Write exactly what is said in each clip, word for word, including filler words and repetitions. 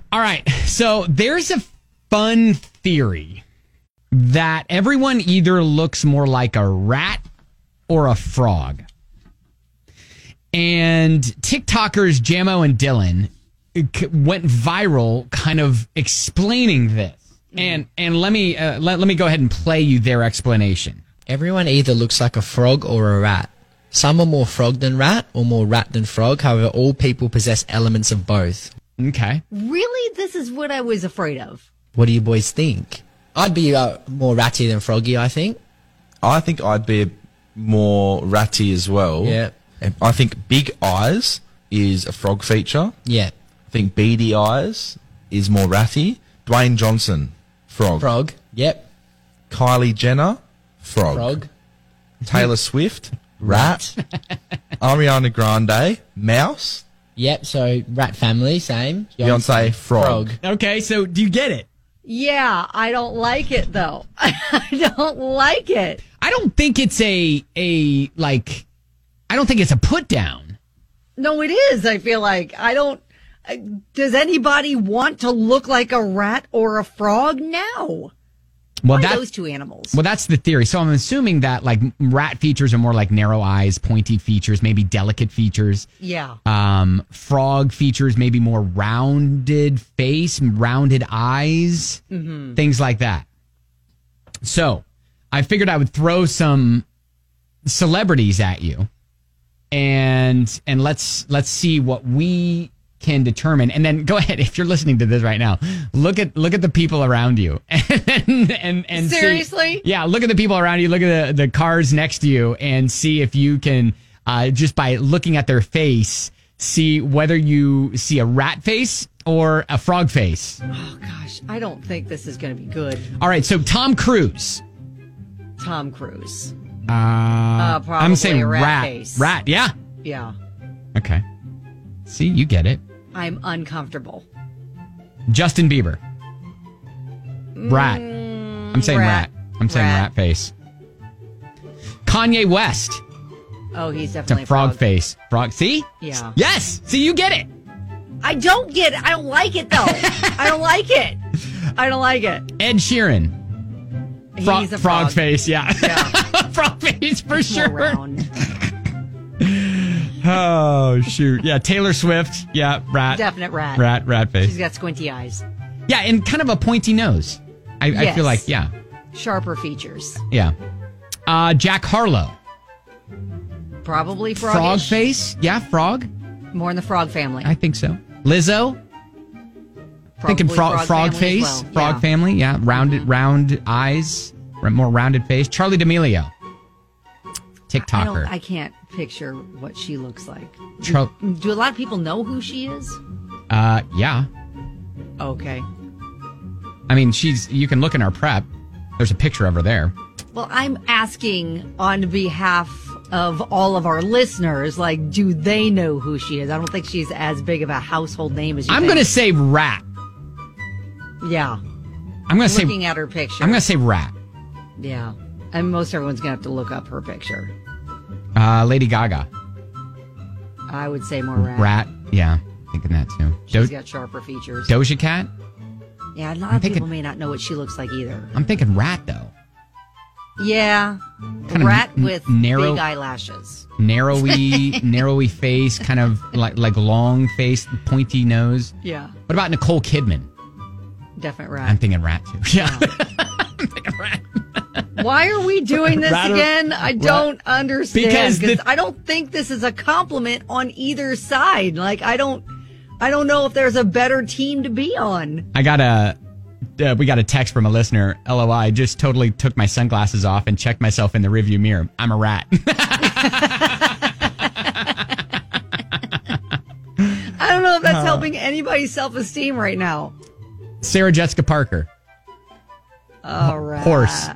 All right. So there's a fun theory that everyone either looks more like a rat or a frog. And TikTokers Jamo and Dylan went viral kind of explaining this. And and let me uh, let, let me go ahead and play you their explanation. Everyone either looks like a frog or a rat. Some are more frog than rat or more rat than frog. However, all people possess elements of both. Okay. Really? This is what I was afraid of. What do you boys think? I'd be uh, more ratty than froggy, I think. I think I'd be a more ratty as well. Yeah. I think big eyes is a frog feature. Yeah. I think beady eyes is more ratty. Dwayne Johnson, frog. Frog. Yep. Kylie Jenner, frog. Frog. Taylor Swift, rat. Ariana Grande, mouse. Yep, so rat family, same. Beyonce, frog. Okay, so do you get it? Yeah, I don't like it, though. I don't like it. I don't think it's a, a like, I don't think it's a put down. No, it is. I feel like I don't. uh, Does anybody want to look like a rat or a frog now? Well, Why that, those two animals? Well, that's the theory. So I'm assuming that like rat features are more like narrow eyes, pointy features, maybe delicate features. Yeah. Um, frog features maybe more rounded face, rounded eyes, Mm-hmm. things like that. So I figured I would throw some celebrities at you, and and let's let's see what we can determine. And then go ahead, if you're listening to this right now, look at look at the people around you, and and, and Seriously? see, yeah, look at the people around you. Look at the the cars next to you, and see if you can uh, just by looking at their face, see whether you see a rat face or a frog face. Oh gosh, I don't think this is going to be good. All right, so Tom Cruise. Tom Cruise. Uh, Uh, probably I'm saying a rat rat. face. Rat, yeah. Yeah. Okay. See, you get it. I'm uncomfortable. Justin Bieber. Rat. I'm saying rat. rat. I'm saying rat. Rat. face. Kanye West. Oh, he's It's definitely a frog, face. Frog. See? Yeah. Yes. See, you get it. I don't get it. I don't like it, though. I don't like it. I don't like it. Ed Sheeran. Fro- He's a frog. frog. face, yeah. Yeah. Frog face for More sure. round. Oh, shoot. Yeah, Taylor Swift. Yeah, rat. Definite rat. Rat, rat face. She's got squinty eyes. Yeah, and kind of a pointy nose. I, I Yes. feel like, yeah. Sharper features. Yeah. Uh, Jack Harlow. Probably frog. Frog face? Yeah, frog. More in the frog family. I think so. Lizzo? Probably Thinking frog, frog family as face? well. Frog Yeah. family, yeah. Rounded, round eyes, r- more rounded face. Charlie D'Amelio. I, TikToker. don't, I can't picture what she looks like. Char- Do a lot of people know who she is? uh, yeah. Okay. I mean, she's, you can look in our prep. There's a picture of her there. Well, I'm asking on behalf of all of our listeners, like, do they know who she is? I don't think she's as big of a household name as you I'm think. going to say rat. Yeah. I'm going to say, Looking at her picture. I'm going to say rat. Yeah. And most everyone's going to have to look up her picture. Uh, Lady Gaga. I would say more rat. Rat. Yeah. Thinking that too. She's Do- got sharper features. Doja Cat. Yeah, a lot I'm of thinking- people may not know what she looks like either. I'm thinking rat though. Yeah. Kind of rat n- with narrow- big eyelashes. Narrowy, narrowy face, kind of like like long face, pointy nose. Yeah. What about Nicole Kidman? Definite rat. I'm thinking rat too. Yeah. I'm thinking rat. Why are we doing this Rat or- again? I don't understand. Because Because the- I don't think this is a compliment on either side. Like, I don't, I don't know if there's a better team to be on. I got a, uh, we got a text from a listener. L O I, I just totally took my sunglasses off and checked myself in the rearview mirror. I'm a rat. I don't know if that's helping anybody's self-esteem right now. Sarah Jessica Parker. All right. Horse.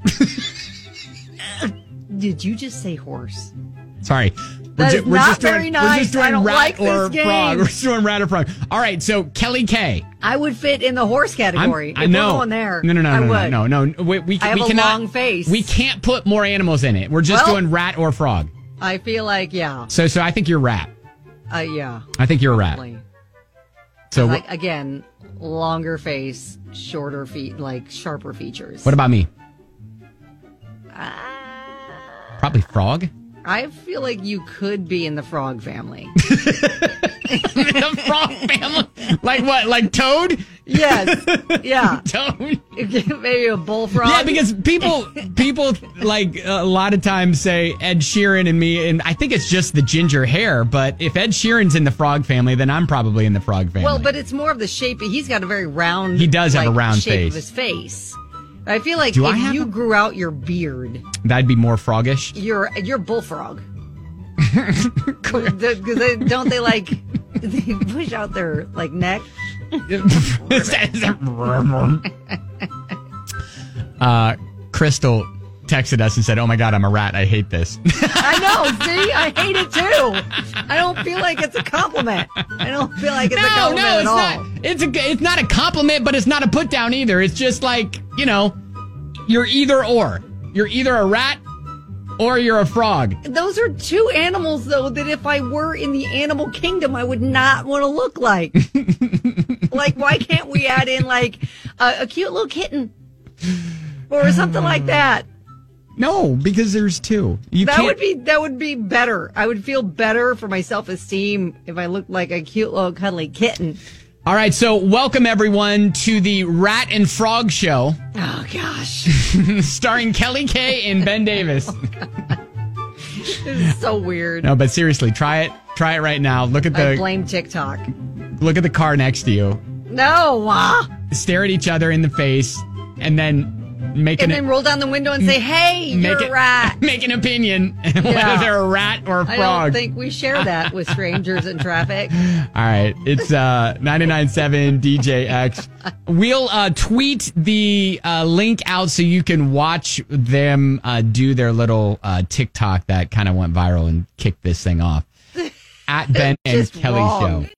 Did you just say horse? Sorry. That is not very doing, nice. We're just doing I don't rat like this or game. frog. We're just doing rat or frog. All right, so Kelly K. I would fit in the horse I'm- category. I if know. we're going there. No, no, no, I no, would. no, no, no. We, we, I have we a cannot, long face. We can't put more animals in it. We're just Well- doing rat or frog. I feel like, yeah. So, so I think you're rat. Uh, yeah. I think you're a rat. Definitely. So like again, longer face, shorter feet, like sharper features. what about me? Uh, Probably frog. I feel like you could be in the frog family. The frog family. Like what? Like Toad? Yes. Yeah. Toad. Maybe a bullfrog. Yeah, because people people like a lot of times say Ed Sheeran and me, and I think it's just the ginger hair. But if Ed Sheeran's in the frog family, then I'm probably in the frog family. Well, but it's more of the shape. He's got a very round. He does have like, a round shape face. of his face. I feel like Do I if have you a- grew out your beard, that'd be more froggish. you're you're bullfrog. Because they, don't they like they push out their like neck? uh, Crystal texted us and said, "Oh my God, I'm a rat. I hate this." I know. See, I hate it too. I don't feel like it's a compliment. I don't feel like it's a No, compliment no, at it's all. not. It's a, it's not a compliment, but it's not a put down either. It's just like, you know, you're either or. You're either a rat or you're a frog. Those are two animals, though, that if I were in the animal kingdom, I would not want to look like. Like, why can't we add in, like, a, a cute little kitten? Or something like that. No, because there's two. You That can't. would be that would be better. I would feel better for my self-esteem if I looked like a cute little cuddly kitten. All right, so welcome everyone to the Rat and Frog Show, Oh, gosh. starring Kelly Kay and Ben Davis. This is so weird. No, but seriously, try it. Try it right now. Look at I the blame TikTok. look at the car next to you. No. Uh, Stare at each other in the face, and then make and an then roll down the window and say, hey, make you're it, a rat. Make an opinion whether Yeah. they're a rat or a I frog. don't think we share that with strangers in traffic. All right, it's uh, ninety-nine point seven D J X. We'll uh, tweet the uh, link out so you can watch them uh, do their little uh, TikTok that kind of went viral and kicked this thing off. At Ben and Just Kelly wrong. Show.